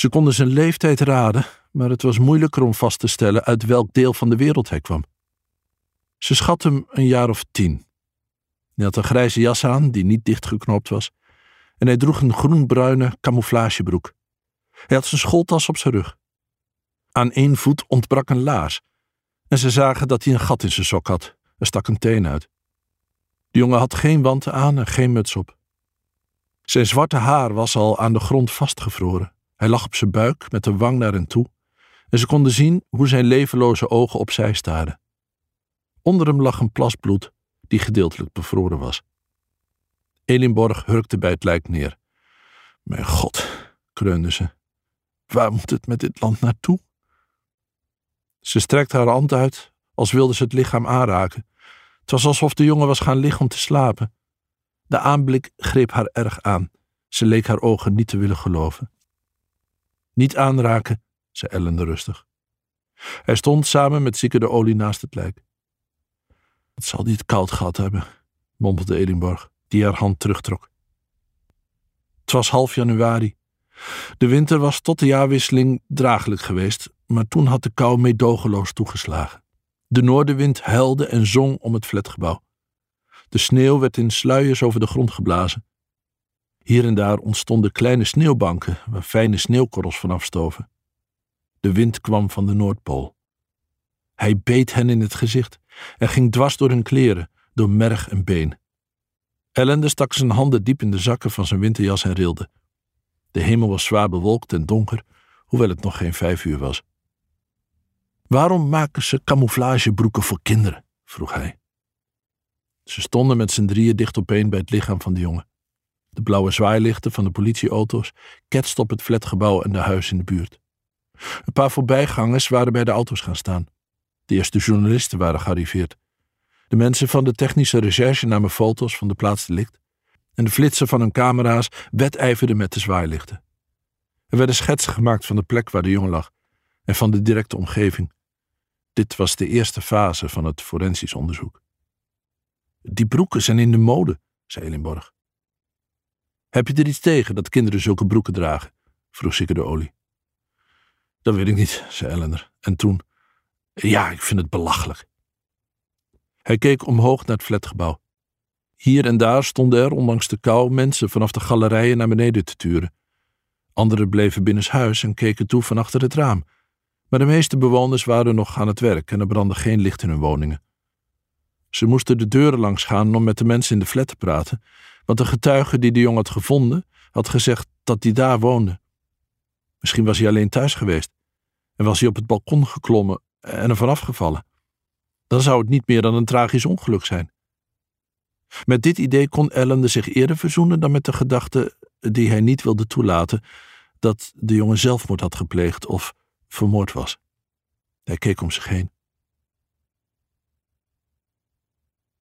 Ze konden zijn leeftijd raden, maar het was moeilijker om vast te stellen uit welk deel van de wereld hij kwam. Ze schat hem een jaar of 10. Hij had een grijze jas aan, die niet dichtgeknoopt was, en hij droeg een groenbruine camouflagebroek. Hij had zijn schooltas op zijn rug. Aan 1 voet ontbrak een laars, en ze zagen dat hij een gat in zijn sok had. Er stak een teen uit. De jongen had geen wanten aan en geen muts op. Zijn zwarte haar was al aan de grond vastgevroren. Hij lag op zijn buik met de wang naar hen toe, en ze konden zien hoe zijn levenloze ogen opzij staarden. Onder hem lag een plas bloed, die gedeeltelijk bevroren was. Elinborg hurkte bij het lijk neer. Mijn God, kreunde ze. Waar moet het met dit land naartoe? Ze strekte haar hand uit, als wilde ze het lichaam aanraken. Het was alsof de jongen was gaan liggen om te slapen. De aanblik greep haar erg aan. Ze leek haar ogen niet te willen geloven. Niet aanraken, zei Ellen rustig. Hij stond samen met Sieke de Olie naast het lijk. Wat zal die het koud gehad hebben, mompelde Elinborg, die haar hand terugtrok. Het was half januari. De winter was tot de jaarwisseling draaglijk geweest, maar toen had de kou meedogenloos toegeslagen. De noordenwind huilde en zong om het flatgebouw. De sneeuw werd in sluiers over de grond geblazen. Hier en daar ontstonden kleine sneeuwbanken waar fijne sneeuwkorrels vanaf stoven. De wind kwam van de Noordpool. Hij beet hen in het gezicht en ging dwars door hun kleren, door merg en been. Ellende stak zijn handen diep in de zakken van zijn winterjas en rilde. De hemel was zwaar bewolkt en donker, hoewel het nog geen 5 uur was. Waarom maken ze camouflagebroeken voor kinderen? Vroeg hij. Ze stonden met z'n drieën dicht opeen bij het lichaam van de jongen. De blauwe zwaailichten van de politieauto's ketsten op het flatgebouw en de huizen in de buurt. Een paar voorbijgangers waren bij de auto's gaan staan. De eerste journalisten waren gearriveerd. De mensen van de technische recherche namen foto's van de plaatsdelict en de flitsen van hun camera's wedijverden met de zwaailichten. Er werden schetsen gemaakt van de plek waar de jongen lag en van de directe omgeving. Dit was de eerste fase van het forensisch onderzoek. Die broeken zijn in de mode, zei Elinborg. Heb je er iets tegen dat kinderen zulke broeken dragen? Vroeg Sieke de Olie. Dat weet ik niet, zei Ellender. En toen, ja, ik vind het belachelijk. Hij keek omhoog naar het flatgebouw. Hier en daar stonden er, ondanks de kou, mensen vanaf de galerijen naar beneden te turen. Anderen bleven binnenshuis en keken toe van achter het raam. Maar de meeste bewoners waren nog aan het werk en er brandde geen licht in hun woningen. Ze moesten de deuren langs gaan om met de mensen in de flat te praten, want de getuige die de jongen had gevonden, had gezegd dat hij daar woonde. Misschien was hij alleen thuis geweest en was hij op het balkon geklommen en er vanaf gevallen. Dan zou het niet meer dan een tragisch ongeluk zijn. Met dit idee kon Ellende zich eerder verzoenen dan met de gedachte, die hij niet wilde toelaten, dat de jongen zelfmoord had gepleegd of vermoord was. Hij keek om zich heen.